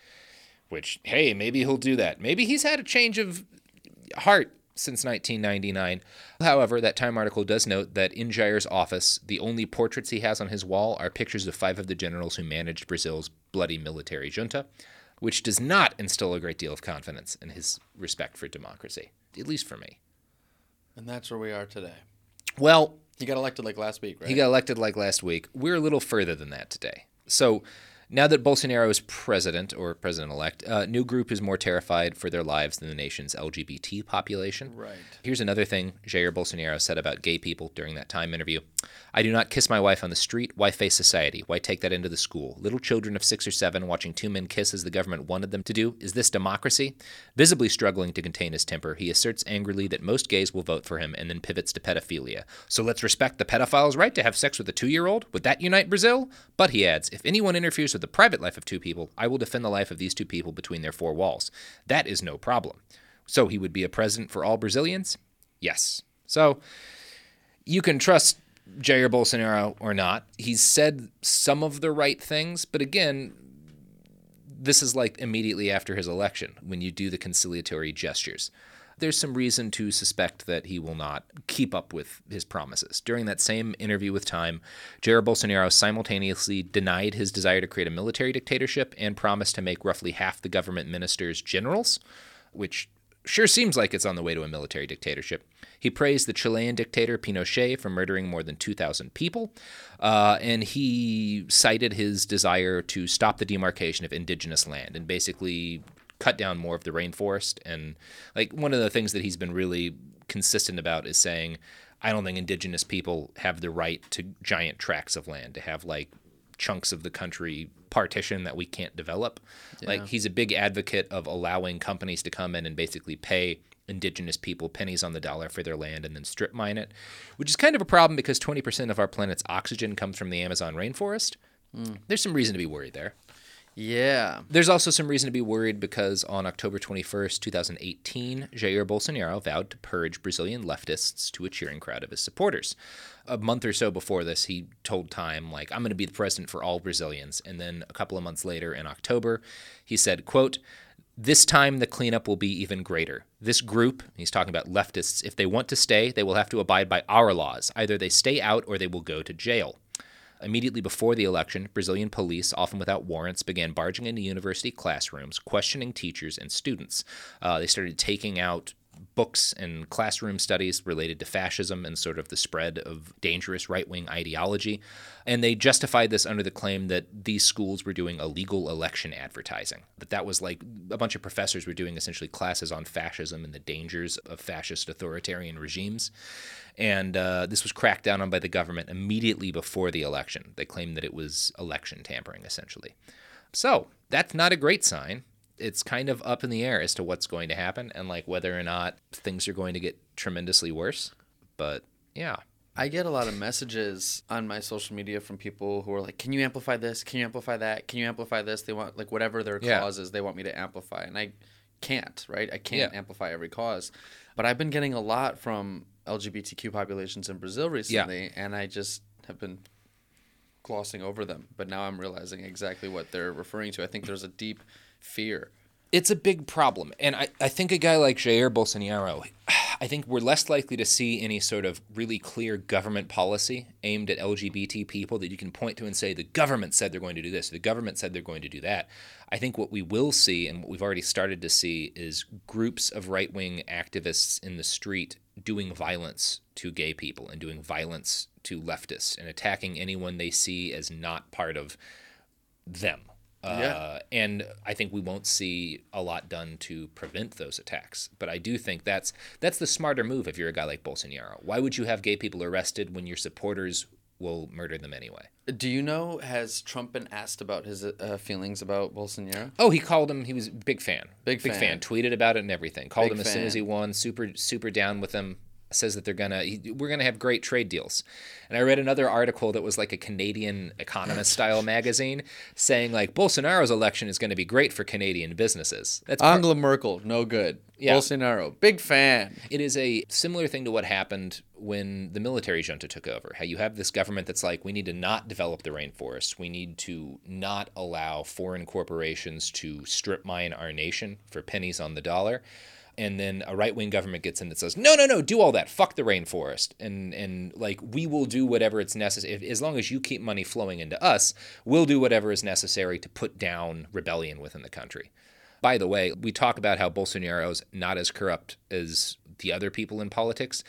Which, hey, maybe he'll do that. Maybe he's had a change of heart since 1999. However, that Time article does note that in Jair's office, the only portraits he has on his wall are pictures of 5 of the generals who managed Brazil's bloody military junta, which does not instill a great deal of confidence in his respect for democracy, at least for me. And that's where we are today. Well, he got elected like last week, right? He got elected like last week. We're a little further than that today. So now that Bolsonaro is president, or president-elect, New Group is more terrified for their lives than the nation's LGBT population. Right. Here's another thing Jair Bolsonaro said about gay people during that Time interview. "I do not kiss my wife on the street. Why face society? Why take that into the school? Little children of 6 or 7 watching 2 men kiss as the government wanted them to do. Is this democracy?" Visibly struggling to contain his temper, he asserts angrily that most gays will vote for him and then pivots to pedophilia. "So let's respect the pedophile's right to have sex with a 2-year-old? Would that unite Brazil?" But he adds, "If anyone interferes with the private life of 2 people, I will defend the life of these 2 people between their 4 walls. That is no problem." So he would be a president for all Brazilians? Yes. So you can trust Jair Bolsonaro or not. He's said some of the right things, but again, this is like immediately after his election when you do the conciliatory gestures. there's some reason to suspect that he will not keep up with his promises. During that same interview with Time, Jair Bolsonaro simultaneously denied his desire to create a military dictatorship and promised to make roughly half the government ministers generals, which sure seems like it's on the way to a military dictatorship. He praised the Chilean dictator Pinochet for murdering more than 2,000 people, and he cited his desire to stop the demarcation of indigenous land and basically cut down more of the rainforest. And like one of the things that he's been really consistent about is saying, I don't think indigenous people have the right to giant tracts of land, to have like chunks of the country partition that we can't develop. Yeah. Like he's a big advocate of allowing companies to come in and basically pay indigenous people pennies on the dollar for their land and then strip mine it, which is kind of a problem because 20% of our planet's oxygen comes from the Amazon rainforest. There's some reason to be worried there. Yeah. There's also some reason to be worried because on October 21st, 2018, Jair Bolsonaro vowed to purge Brazilian leftists to a cheering crowd of his supporters. A month or so before this, he told Time, like, I'm going to be the president for all Brazilians. And then a couple of months later in October, he said, quote, this time the cleanup will be even greater. This group, he's talking about leftists, if they want to stay, they will have to abide by our laws. Either they stay out or they will go to jail. Immediately before the election, Brazilian police, often without warrants, began barging into university classrooms, questioning teachers and students. They started taking out books and classroom studies related to fascism and sort of the spread of dangerous right-wing ideology. And they justified this under the claim that these schools were doing illegal election advertising. That was like a bunch of professors were doing essentially classes on fascism and the dangers of fascist authoritarian regimes. And this was cracked down on by the government immediately before the election. They claimed that it was election tampering, essentially. So that's not a great sign. It's kind of up in the air as to what's going to happen and like whether or not things are going to get tremendously worse. But yeah. I get a lot of messages on my social media from people who are like, can you amplify this? Can you amplify that? Can you amplify this? They want like whatever their cause is, they want me to amplify. And I can't, right? I can't amplify every cause. But I've been getting a lot from LGBTQ populations in Brazil recently, and I just have been glossing over them. But now I'm realizing exactly what they're referring to. I think there's a deep fear. It's a big problem. And I think a guy like Jair Bolsonaro, I think we're less likely to see any sort of really clear government policy aimed at LGBT people that you can point to and say, the government said they're going to do this, the government said they're going to do that. I think what we will see, and what we've already started to see, is groups of right-wing activists in the street doing violence to gay people and doing violence to leftists and attacking anyone they see as not part of them. And I think we won't see a lot done to prevent those attacks. But I do think that's the smarter move if you're a guy like Bolsonaro. Why would you have gay people arrested when your supporters will murder them anyway? Do you know, has Trump been asked about his feelings about Bolsonaro? Oh, he called him, he was a big fan. Big fan. Tweeted about it and everything. Called him as soon as he won, super down with him. Says that we're gonna have great trade deals. And I read another article that was like a Canadian Economist style magazine saying like Bolsonaro's election is going to be great for Canadian businesses. That's Angela Merkel, no good. Yeah. Bolsonaro, big fan. It is a similar thing to what happened when the military junta took over. How you have this government that's like, we need to not develop the rainforest. We need to not allow foreign corporations to strip mine our nation for pennies on the dollar. And then a right-wing government gets in that says, no, do all that. Fuck the rainforest. And like, we will do whatever it's necessary. As long as you keep money flowing into us, we'll do whatever is necessary to put down rebellion within the country. By the way, we talk about how Bolsonaro's not as corrupt as the other people in politics.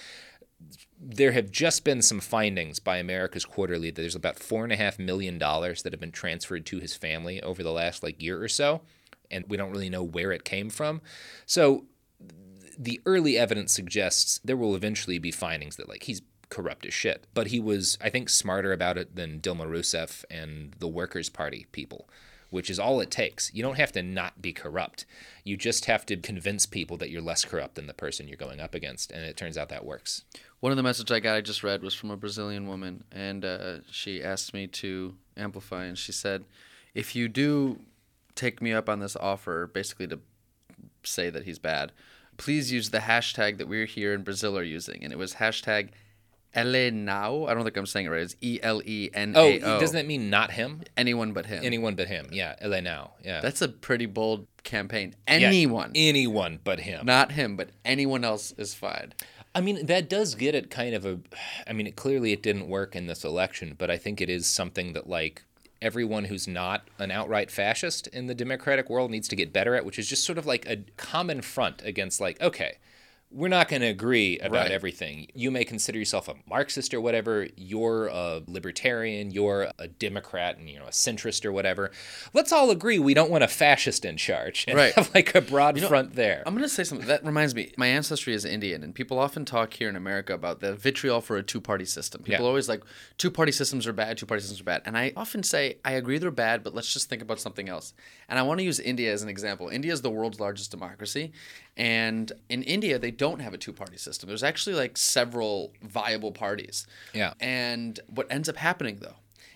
There have just been some findings by America's Quarterly that there's about $4.5 million that have been transferred to his family over the last year or so. And we don't really know where it came from. So the early evidence suggests there will eventually be findings that he's corrupt as shit. But he was, I think, smarter about it than Dilma Rousseff and the Workers' Party people, which is all it takes. You don't have to not be corrupt. You just have to convince people that you're less corrupt than the person you're going up against. And it turns out that works. One of the messages I just read was from a Brazilian woman. And she asked me to amplify. And she said, if you do take me up on this offer, basically to say that he's bad, please use the hashtag that we're here in Brazil are using. And it was hashtag Elenao. I don't think I'm saying it right. It's Elenao. Oh, doesn't that mean not him? Anyone but him. Anyone but him. Yeah, Elenao. Yeah. That's a pretty bold campaign. Anyone. Yeah, anyone but him. Not him, but anyone else is fine. I mean, that does get it kind of clearly it didn't work in this election, but I think it is something that, like, everyone who's not an outright fascist in the Democratic world needs to get better at, which is just sort of like a common front against, like, okay, we're not going to agree about everything. You may consider yourself a Marxist or whatever. You're a libertarian. You're a Democrat and, a centrist or whatever. Let's all agree we don't want a fascist in charge and have like a broad front there. I'm going to say something. That reminds me. My ancestry is Indian, and people often talk here in America about the vitriol for a two-party system. People always like, two-party systems are bad, two-party systems are bad. And I often say, I agree they're bad, but let's just think about something else. And I want to use India as an example. India is the world's largest democracy. And in India, they don't have a two-party system. There's actually like several viable parties. Yeah. And what ends up happening, though,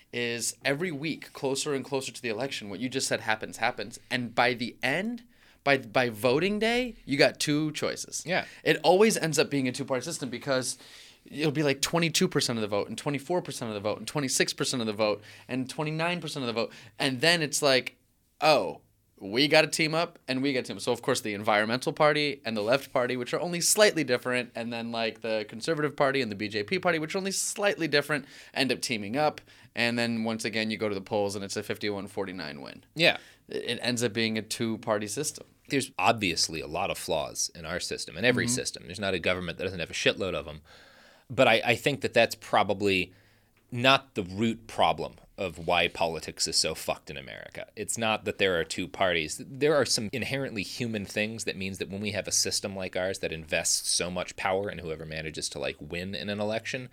is every week, closer and closer to the election, what you just said happens. And by the end, by voting day, you got two choices. Yeah. It always ends up being a two-party system because it'll be like 22% of the vote and 24% of the vote and 26% of the vote and 29% of the vote. And then it's like, oh, we got to team up and we got to team up. So, of course, the Environmental Party and the Left Party, which are only slightly different, and then like the Conservative Party and the BJP Party, which are only slightly different, end up teaming up. And then once again, you go to the polls and it's a 51-49 win. Yeah. It ends up being a two-party system. There's obviously a lot of flaws in our system, in every system. There's not a government that doesn't have a shitload of them. But I think that that's probably not the root problem of why politics is so fucked in America. It's not that there are two parties. There are some inherently human things that means that when we have a system like ours that invests so much power in whoever manages to like win in an election,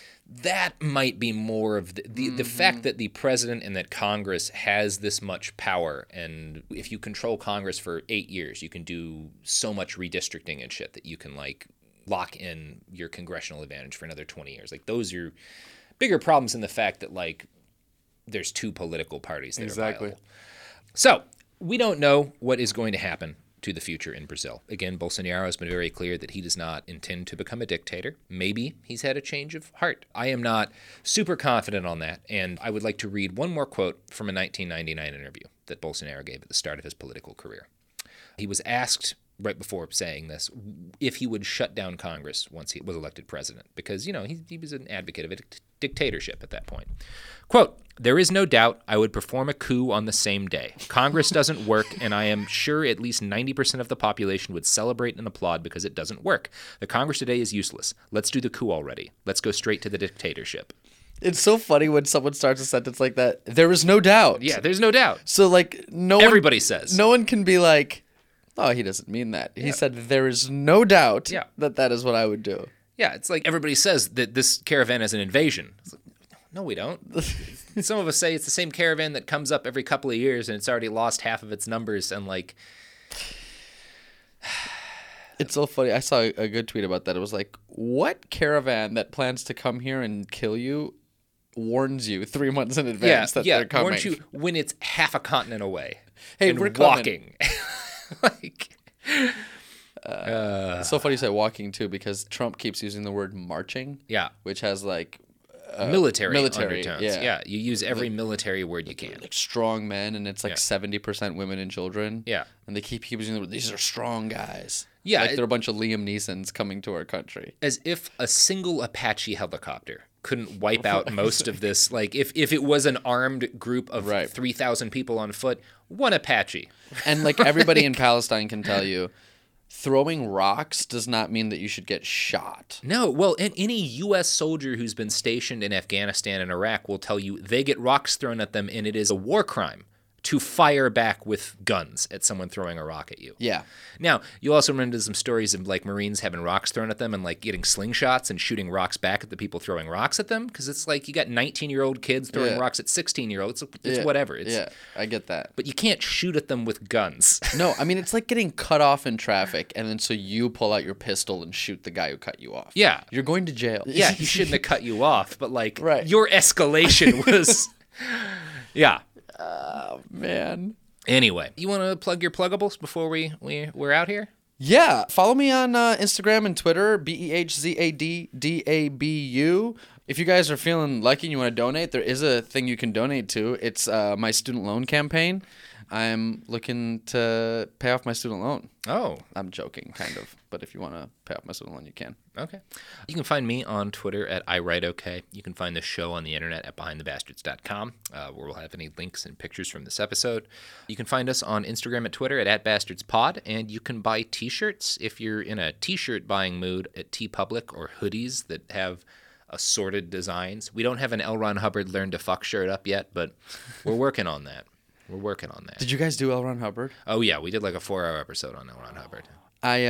that might be more of the fact that the president and that Congress has this much power, and if you control Congress for 8 years, you can do so much redistricting and shit that you can like lock in your congressional advantage for another 20 years. Like those are bigger problems than the fact that like there's two political parties that are viable. So we don't know what is going to happen to the future in Brazil. Again, Bolsonaro has been very clear that he does not intend to become a dictator. Maybe he's had a change of heart. I am not super confident on that, and I would like to read one more quote from a 1999 interview that Bolsonaro gave at the start of his political career. He was asked right before saying this, if he would shut down Congress once he was elected president, because, he was an advocate of a dictatorship at that point. Quote, "There is no doubt I would perform a coup on the same day. Congress doesn't work, and I am sure at least 90% of the population would celebrate and applaud because it doesn't work. The Congress today is useless. Let's do the coup already. Let's go straight to the dictatorship." It's so funny when someone starts a sentence like that. There is no doubt. Yeah, there's no doubt. So, like, everybody says. No one can be like, oh, he doesn't mean that. He said there is no doubt that is what I would do. Yeah, it's like everybody says that this caravan is an invasion. It's like, no, we don't. Some of us say it's the same caravan that comes up every couple of years and it's already lost half of its numbers and like... It's so funny. I saw a good tweet about that. It was like, what caravan that plans to come here and kill you warns you 3 months in advance that they're coming? Warns you when it's half a continent away. Hey, and we're walking. It's so funny you say walking too, because Trump keeps using the word marching. Yeah, which has like military undertones. Yeah, you use every military word you can. Like strong men, and it's like 70% women and children. Yeah, and they keep using the word. These are strong guys. Yeah, like they're a bunch of Liam Neesons coming to our country. As if a single Apache helicopter couldn't wipe out most of this. Like if it was an armed group of 3,000 people on foot, one Apache. And like everybody in Palestine can tell you, throwing rocks does not mean that you should get shot. No, well, and any U.S. soldier who's been stationed in Afghanistan and Iraq will tell you they get rocks thrown at them, and it is a war crime to fire back with guns at someone throwing a rock at you. Yeah. Now, you also run into some stories of like Marines having rocks thrown at them and like getting slingshots and shooting rocks back at the people throwing rocks at them, because it's like you got 19-year-old kids throwing rocks at 16-year-olds. It's whatever. Yeah, I get that. But you can't shoot at them with guns. No, I mean, it's like getting cut off in traffic, and then so you pull out your pistol and shoot the guy who cut you off. Yeah. You're going to jail. Yeah, he shouldn't have cut you off, but like your escalation was... Yeah. Oh, man. Anyway, you want to plug your pluggables before we're out here? Yeah, follow me on Instagram and Twitter, BEHZADDABU. If you guys are feeling lucky and you want to donate, there is a thing you can donate to. It's my student loan campaign. I'm looking to pay off my student loan. Oh. I'm joking, kind of. But if you want to pay off my student loan, you can. Okay. You can find me on Twitter at iWriteOK. You can find the show on the internet at BehindTheBastards.com, where we'll have any links and pictures from this episode. You can find us on Instagram and Twitter at @BastardsPod, and you can buy T-shirts if you're in a T-shirt buying mood at TeePublic, or hoodies that have assorted designs. We don't have an L. Ron Hubbard Learn to Fuck shirt up yet, but we're working on that. We're working on that. Did you guys do L. Ron Hubbard? Oh, yeah. We did like a 4-hour episode on L. Ron Hubbard. I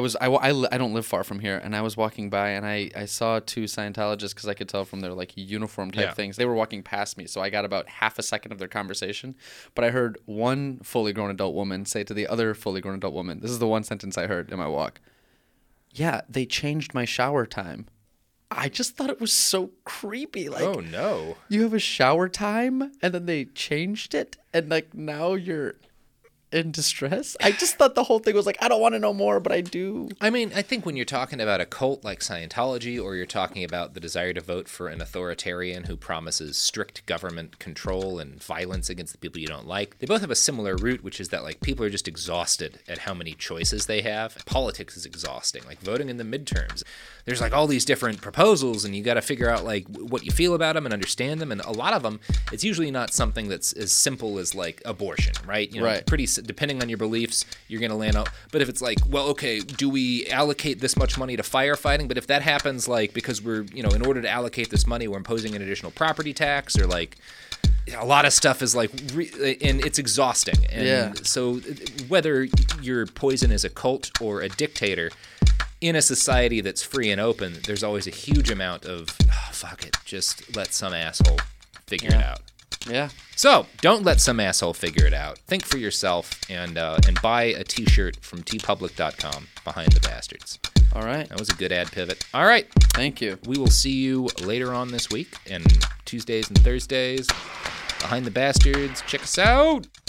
don't live far from here, and I was walking by, and I saw two Scientologists, because I could tell from their like uniform type things. They were walking past me, so I got about half a second of their conversation. But I heard one fully grown adult woman say to the other fully grown adult woman, this is the one sentence I heard in my walk. Yeah, they changed my shower time. I just thought it was so creepy. Like, oh, no. You have a shower time, and then they changed it, and like now you're in distress. I just thought the whole thing was like, I don't want to know more, but I do. I mean, I think when you're talking about a cult like Scientology, or you're talking about the desire to vote for an authoritarian who promises strict government control and violence against the people you don't like, they both have a similar root, which is that like people are just exhausted at how many choices they have. Politics is exhausting. Like voting in the midterms, there's like all these different proposals, and you got to figure out like what you feel about them and understand them. And a lot of them, it's usually not something that's as simple as like abortion, right? You know, right. Depending on your beliefs, you're going to land out. But if it's like, well, okay, do we allocate this much money to firefighting? But if that happens, like, because we're, you know, in order to allocate this money, we're imposing an additional property tax, or like, a lot of stuff is like, and it's exhausting. And so whether your poison is a cult or a dictator, in a society that's free and open, there's always a huge amount of, oh, fuck it, just let some asshole figure it out. Yeah. So don't let some asshole figure it out. Think for yourself, and buy a T-shirt from TeePublic.com, Behind the Bastards. All right. That was a good ad pivot. All right. Thank you. We will see you later on this week, and Tuesdays and Thursdays. Behind the Bastards. Check us out.